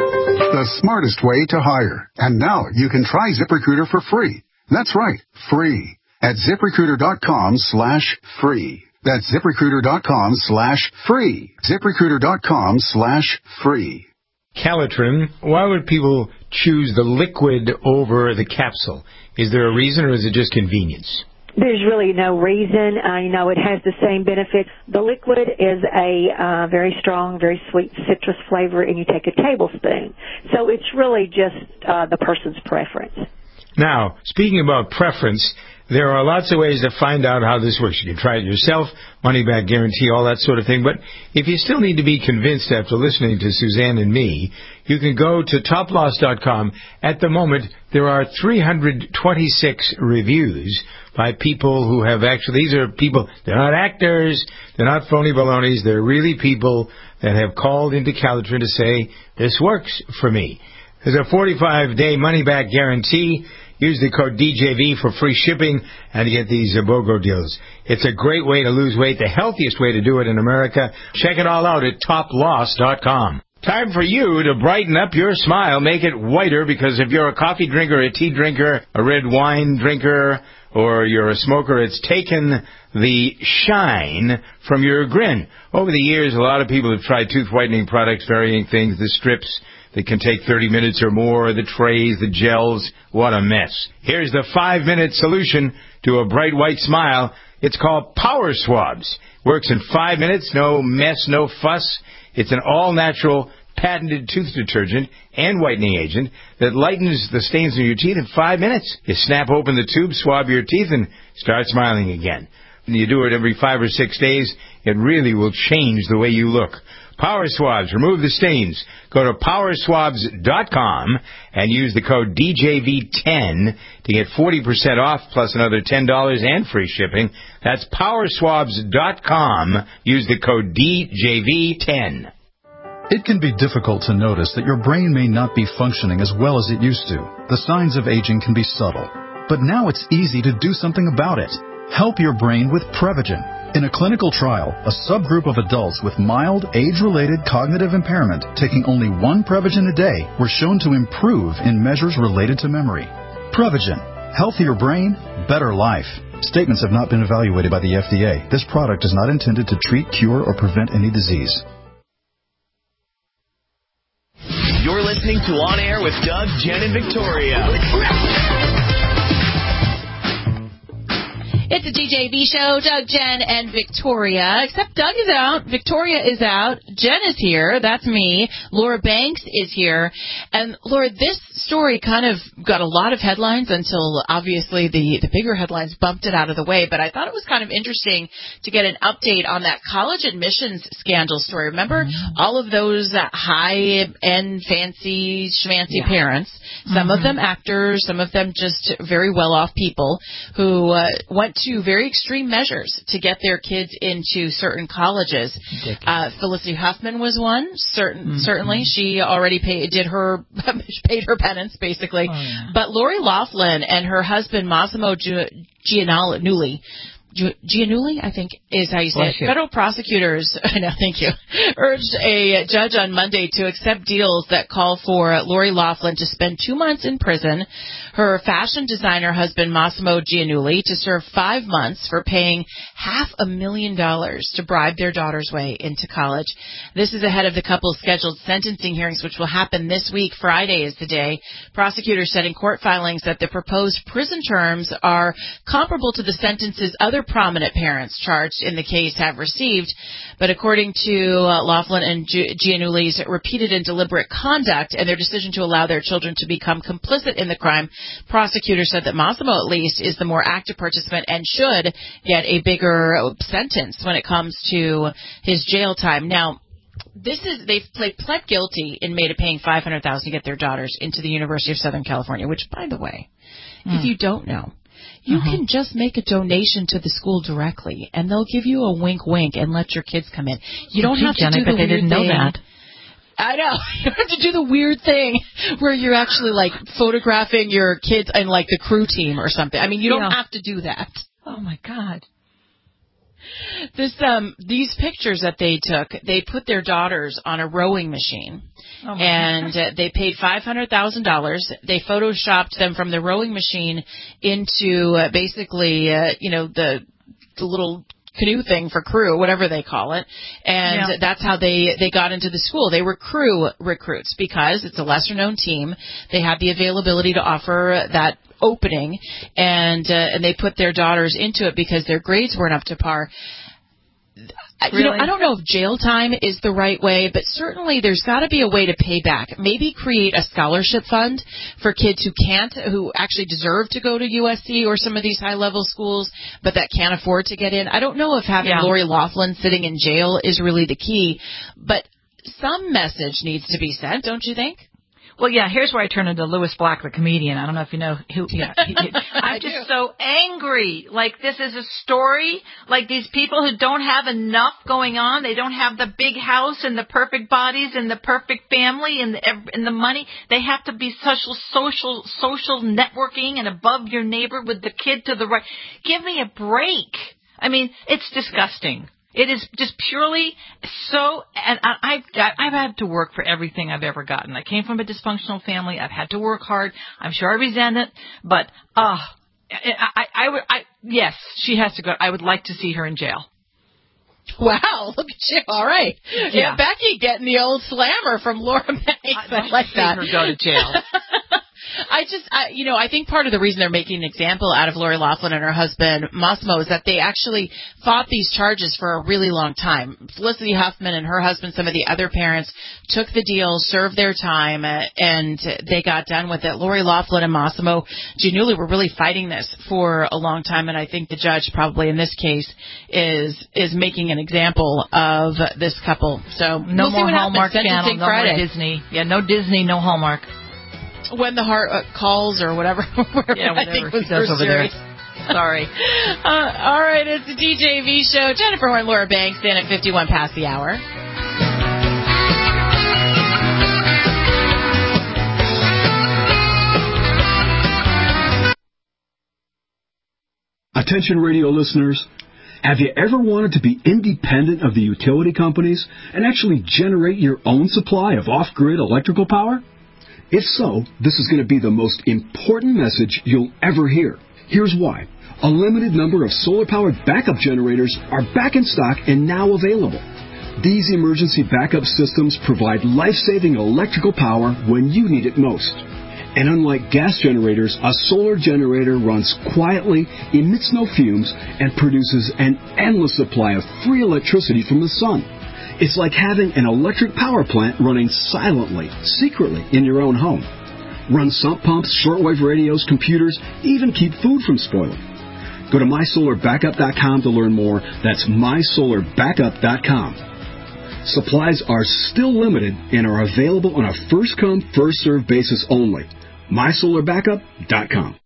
the smartest way to hire. And now you can try ZipRecruiter for free. That's right, free. At ZipRecruiter.com slash free. That's ZipRecruiter.com slash free. ZipRecruiter.com slash free. Calitrin, why would people choose the liquid over the capsule? Is there a reason, or is it just convenience? There's really no reason. Uh, you know, it has the same benefits. The liquid is a uh, very strong, very sweet citrus flavor, and you take a tablespoon. So it's really just uh, the person's preference. Now, speaking about preference, there are lots of ways to find out how this works. You can try it yourself, money-back guarantee, all that sort of thing. But if you still need to be convinced after listening to Suzanne and me, you can go to top loss dot com. At the moment, there are three hundred twenty-six reviews by people who have actually, these are people, they're not actors, they're not phony balonies, they're really people that have called into Calitrin to say, this works for me. There's a forty-five day money-back guarantee. Use the code D J V for free shipping and you get these uh, BOGO deals. It's a great way to lose weight, the healthiest way to do it in America. Check it all out at top loss dot com. Time for you to brighten up your smile, make it whiter, because if you're a coffee drinker, a tea drinker, a red wine drinker, or you're a smoker, it's taken the shine from your grin. Over the years, a lot of people have tried tooth whitening products, varying things, the strips that can take thirty minutes or more, the trays, the gels. What a mess. Here's the five-minute solution to a bright white smile. It's called Power Swabs. Works in five minutes, no mess, no fuss. It's an all-natural, patented tooth detergent and whitening agent that lightens the stains in your teeth in five minutes. You snap open the tube, swab your teeth, and start smiling again. And you do it every five or six days, it really will change the way you look. Power Swabs, remove the stains. Go to power swabs dot com and use the code D J V ten to get forty percent off plus another ten dollars and free shipping. That's power swabs dot com. Use the code D J V ten. It can be difficult to notice that your brain may not be functioning as well as it used to. The signs of aging can be subtle. But now it's easy to do something about it. Help your brain with Prevagen. In a clinical trial, a subgroup of adults with mild, age-related cognitive impairment taking only one Prevagen a day were shown to improve in measures related to memory. Prevagen. Healthier brain, better life. Statements have not been evaluated by the F D A. This product is not intended to treat, cure, or prevent any disease. You're listening to On Air with Doug, Jen, and Victoria. It's a D J V show, Doug, Jen, and Victoria. Except Doug is out, Victoria is out, Jen is here, that's me, Laura Banks is here. And Laura, this story kind of got a lot of headlines until obviously the, the bigger headlines bumped it out of the way. But I thought it was kind of interesting to get an update on that college admissions scandal story. Remember mm-hmm. all of those uh, high-end, fancy, schmancy yeah. parents, some mm-hmm. of them actors, some of them just very well-off people who uh, went to very extreme measures to get their kids into certain colleges. Uh, Felicity Huffman was one. Certain, mm-hmm. Certainly, she already paid did her paid her penance basically. Oh, yeah. But Lori Loughlin and her husband Massimo Giannulli. Giannulli, I think, is how you say Bless it. You. Federal prosecutors, I know, thank you, urged a judge on Monday to accept deals that call for Lori Loughlin to spend two months in prison, her fashion designer husband Massimo Giannulli to serve five months for paying half a million dollars to bribe their daughter's way into college. This is ahead of the couple's scheduled sentencing hearings, which will happen this week. Friday is the day. Prosecutors said in court filings that the proposed prison terms are comparable to the sentences other prominent parents charged in the case have received. But according to uh, Loughlin and G- Giannulli's repeated and deliberate conduct and their decision to allow their children to become complicit in the crime, prosecutors said that Massimo, at least, is the more active participant and should get a bigger sentence when it comes to his jail time. Now, this is they've played, pled guilty in May to paying five hundred thousand dollars to get their daughters into the University of Southern California, which, by the way, mm. if you don't know, you uh-huh. can just make a donation to the school directly, and they'll give you a wink, wink, and let your kids come in. You don't have to Jenny, do but the they didn't know thing. that. I know. You don't have to do the weird thing where you're actually, like, photographing your kids and, like, the crew team or something. I mean, you don't yeah. have to do that. Oh, my God. This, um, these pictures that they took, they put their daughters on a rowing machine, oh and uh, they paid five hundred thousand dollars. They photoshopped them from the rowing machine into uh, basically, uh, you know, the, the little canoe thing for crew, whatever they call it, and yeah. that's how they they got into the school. They were crew recruits because it's a lesser known team. They had the availability to offer that opening, and uh, and they put their daughters into it because their grades weren't up to par. Really? You know, I don't know if jail time is the right way, but certainly there's got to be a way to pay back. Maybe create a scholarship fund for kids who can't, who actually deserve to go to U S C or some of these high-level schools, but that can't afford to get in. I don't know if having yeah. Lori Loughlin sitting in jail is really the key, but some message needs to be sent, don't you think? Well, yeah, here's where I turn into Louis Black, the comedian. I don't know if you know who. Yeah, he, he, I'm just do. so angry. Like, this is a story. Like, these people who don't have enough going on. They don't have the big house and the perfect bodies and the perfect family and the, and the money. They have to be social, social, social networking and above your neighbor with the kid to the right. Give me a break. I mean, it's disgusting. It is just purely so, and I've got, I've had to work for everything I've ever gotten. I came from a dysfunctional family. I've had to work hard. I'm sure I resent it, but, uh, I, I, I would, I, yes, she has to go. I would like to see her in jail. Wow, look at you. All right. Yeah, yeah Becky getting the old slammer from Laura Banks. I, I like that. Her go to jail. I just, I, you know, I think part of the reason they're making an example out of Lori Loughlin and her husband, Massimo, is that they actually fought these charges for a really long time. Felicity Huffman and her husband, some of the other parents, took the deal, served their time, uh, and they got done with it. Lori Loughlin and Massimo Giannulli were really fighting this for a long time, and I think the judge probably in this case is is making an example of this couple. So no we'll more Hallmark Channel, no Friday. more Disney. Yeah, no Disney, no Hallmark. When the Heart uh, Calls or whatever. Yeah, whatever I think was he does over series. there. Sorry. Uh, all right, it's the D J V show. Jennifer Horn, Laura Banks, in at fifty-one past the hour. Attention radio listeners. Have you ever wanted to be independent of the utility companies and actually generate your own supply of off-grid electrical power? If so, this is going to be the most important message you'll ever hear. Here's why. A limited number of solar-powered backup generators are back in stock and now available. These emergency backup systems provide life-saving electrical power when you need it most. And unlike gas generators, a solar generator runs quietly, emits no fumes, and produces an endless supply of free electricity from the sun. It's like having an electric power plant running silently, secretly in your own home. Run sump pumps, shortwave radios, computers, even keep food from spoiling. Go to my solar backup dot com to learn more. That's my solar backup dot com. Supplies are still limited and are available on a first-come, first-served basis only. my solar backup dot com.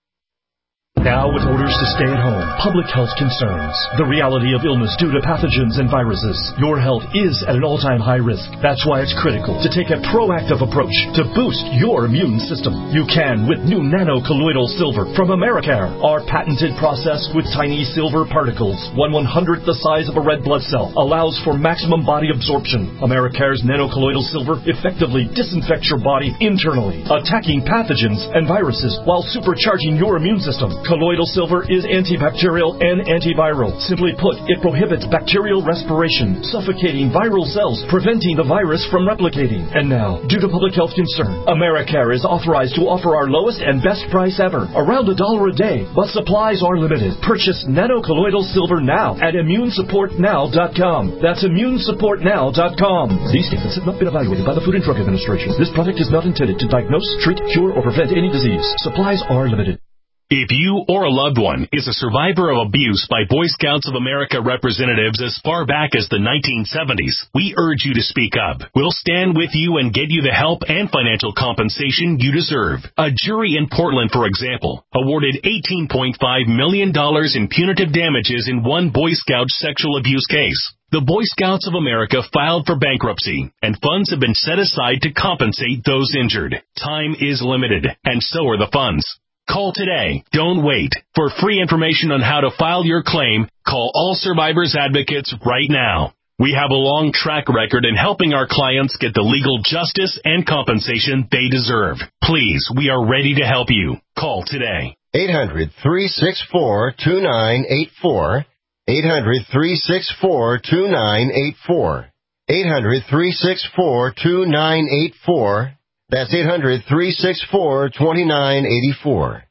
Now with orders to stay at home, public health concerns, the reality of illness due to pathogens and viruses, your health is at an all-time high risk. That's why it's critical to take a proactive approach to boost your immune system. You can with new nano-colloidal silver from Americare. Our patented process with tiny silver particles, one one-hundredth the size of a red blood cell, allows for maximum body absorption. Americare's nano-colloidal silver effectively disinfects your body internally, attacking pathogens and viruses while supercharging your immune system. Colloidal silver is antibacterial and antiviral. Simply put, it prohibits bacterial respiration, suffocating viral cells, preventing the virus from replicating. And now, due to public health concern, Americare is authorized to offer our lowest and best price ever, around a dollar a day, but supplies are limited. Purchase nano-colloidal silver now at immune support now dot com. That's immune support now dot com. These statements have not been evaluated by the Food and Drug Administration. This product is not intended to diagnose, treat, cure, or prevent any disease. Supplies are limited. If you or a loved one is a survivor of abuse by Boy Scouts of America representatives as far back as the nineteen seventies, we urge you to speak up. We'll stand with you and get you the help and financial compensation you deserve. A jury in Portland, for example, awarded eighteen point five million dollars in punitive damages in one Boy Scout sexual abuse case. The Boy Scouts of America filed for bankruptcy, and funds have been set aside to compensate those injured. Time is limited, and so are the funds. Call today. Don't wait. For free information on how to file your claim, call All Survivors Advocates right now. We have a long track record in helping our clients get the legal justice and compensation they deserve. Please, we are ready to help you. Call today. eight hundred, three six four, two nine eight four. eight hundred, three six four, two nine eight four. eight hundred, three six four, two nine eight four. That's eight hundred, three six four, two nine eight four.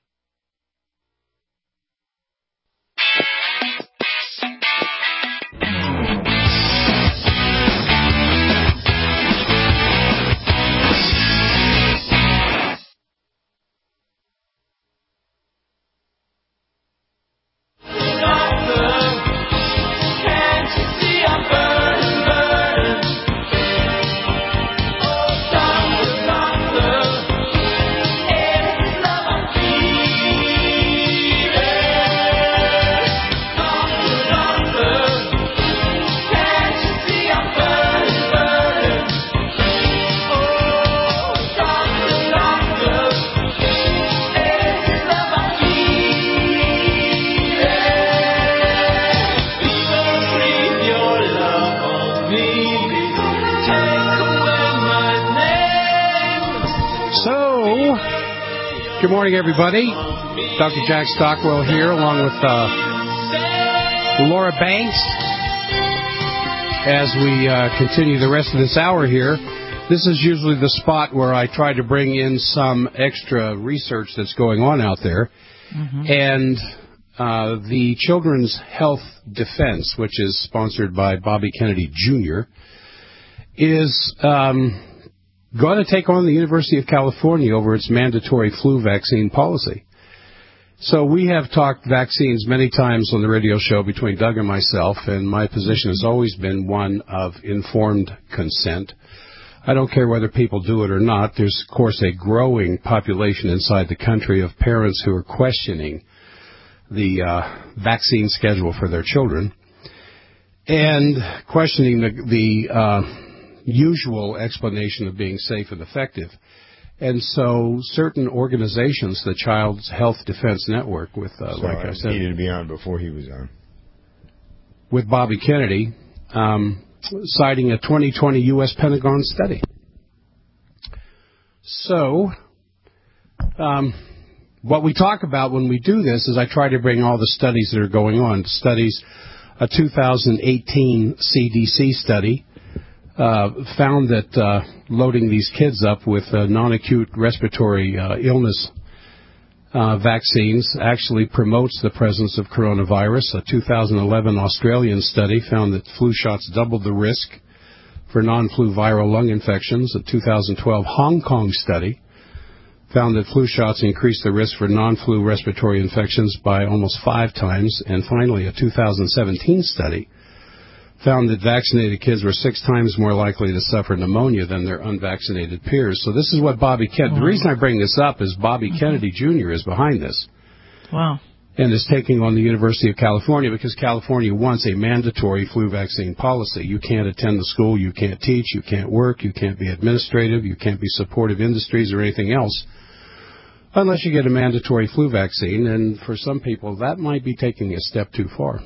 Good morning, everybody. Doctor Jack Stockwell here, along with uh, Laura Banks. As we uh, continue the rest of this hour here, this is usually the spot where I try to bring in some extra research that's going on out there. Mm-hmm. And uh, the Children's Health Defense, which is sponsored by Bobby Kennedy Junior, is Um, going to take on the University of California over its mandatory flu vaccine policy. So we have talked vaccines many times on the radio show between Doug and myself, and my position has always been one of informed consent. I don't care whether people do it or not. There's, of course, a growing population inside the country of parents who are questioning the uh, vaccine schedule for their children and questioning the... the uh, usual explanation of being safe and effective. And so certain organizations, the Child's Health Defense Network, with, uh, so like I said... needed to be on before he was on. With Bobby Kennedy, um, citing a twenty twenty U S Pentagon study. So, um, what we talk about when we do this is I try to bring all the studies that are going on, studies a two thousand eighteen C D C study uh, found that uh, loading these kids up with uh, non-acute respiratory uh, illness uh, vaccines actually promotes the presence of coronavirus. A two thousand eleven Australian study found that flu shots doubled the risk for non-flu viral lung infections. A two thousand twelve Hong Kong study found that flu shots increased the risk for non-flu respiratory infections by almost five times. And finally, a two thousand seventeen study found that vaccinated kids were six times more likely to suffer pneumonia than their unvaccinated peers. So this is what Bobby Kennedy, wow. The reason I bring this up is Bobby mm-hmm. Kennedy Junior is behind this. Wow. And is taking on the University of California because California wants a mandatory flu vaccine policy. You can't attend the school, you can't teach, you can't work, you can't be administrative, you can't be supportive industries or anything else unless you get a mandatory flu vaccine. And for some people, that might be taking a step too far.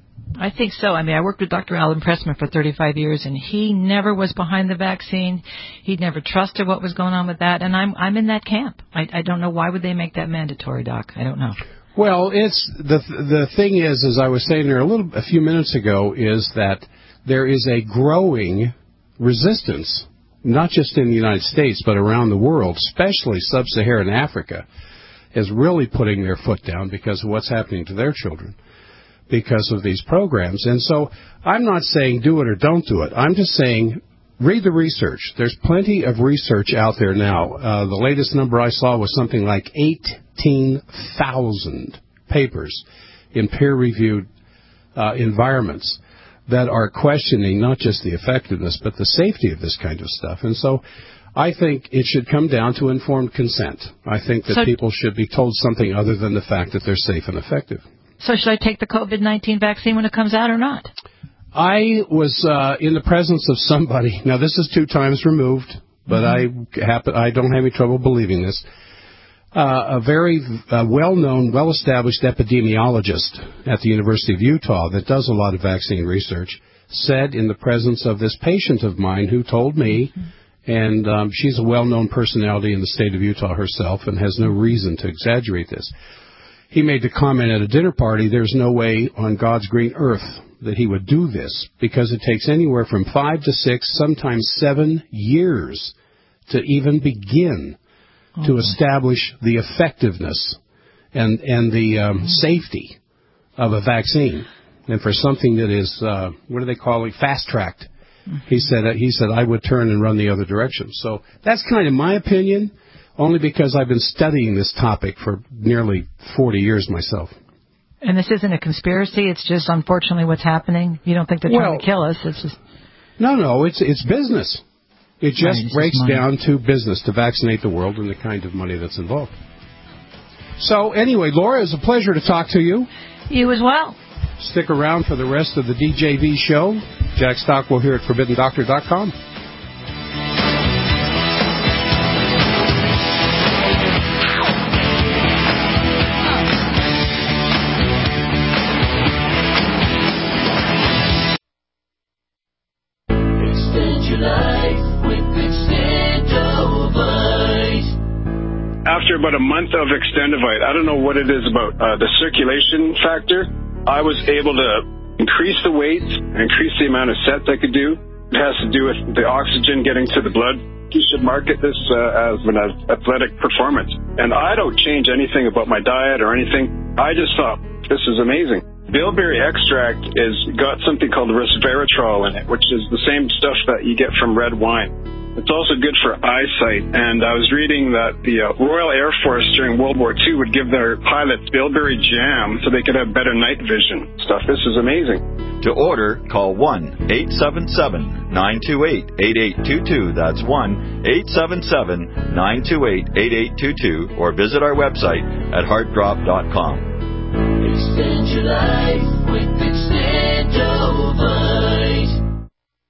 I think so. I mean, I worked with Doctor Alan Pressman for thirty-five years, and he never was behind the vaccine. He never trusted what was going on with that, and I'm I'm in that camp. I, I don't know why would they make that mandatory, Doc. I don't know. Well, it's the the thing is, as I was saying there a little a few minutes ago, is that there is a growing resistance, not just in the United States but around the world, especially sub-Saharan Africa, is really putting their foot down because of what's happening to their children because of these programs. And so I'm not saying do it or don't do it. I'm just saying read the research. There's plenty of research out there now. Uh, the latest number I saw was something like eighteen thousand papers in peer-reviewed uh, environments that are questioning not just the effectiveness but the safety of this kind of stuff. And so I think it should come down to informed consent. I think that so, people should be told something other than the fact that they're safe and effective. So should I take the COVID nineteen vaccine when it comes out or not? I was uh, in the presence of somebody. Now, this is two times removed, but mm-hmm. I happen, I don't have any trouble believing this. Uh, a very uh, well-known, well-established epidemiologist at the University of Utah that does a lot of vaccine research said in the presence of this patient of mine who told me, mm-hmm. and um, she's a well-known personality in the state of Utah herself and has no reason to exaggerate this. He made the comment at a dinner party, there's no way on God's green earth that he would do this because it takes anywhere from five to six, sometimes seven years to even begin oh, to establish the effectiveness and, and the um, mm-hmm. safety of a vaccine. And for something that is, uh, what do they call it, fast-tracked, mm-hmm. he said, uh, he said, I would turn and run the other direction. So that's kind of my opinion. Only because I've been studying this topic for nearly forty years myself. And this isn't a conspiracy? It's just, unfortunately, what's happening? You don't think they're well, trying to kill us? It's just... No, no, it's it's business. It just right, breaks just down to business to vaccinate the world and the kind of money that's involved. So, anyway, Laura, it's a pleasure to talk to you. You as well. Stick around for the rest of the D J V show. Jack Stockwell here at Forbidden Doctor dot com. After about a month of Extendivite, I don't know what it is about uh, the circulation factor, I was able to increase the weight, increase the amount of sets I could do. It has to do with the oxygen getting to the blood. You should market this uh, as an athletic performance. And I don't change anything about my diet or anything. I just thought, this is amazing. Bilberry extract is got something called resveratrol in it, which is the same stuff that you get from red wine. It's also good for eyesight, and I was reading that the uh, Royal Air Force during World War Two would give their pilots Bilberry jam so they could have better night vision stuff. This is amazing. To order, call one eight seven seven, nine two eight, eight eight two two. That's one eight seven seven, nine two eight, eight eight two two, or visit our website at heart drop dot com. Extend your life with Extend.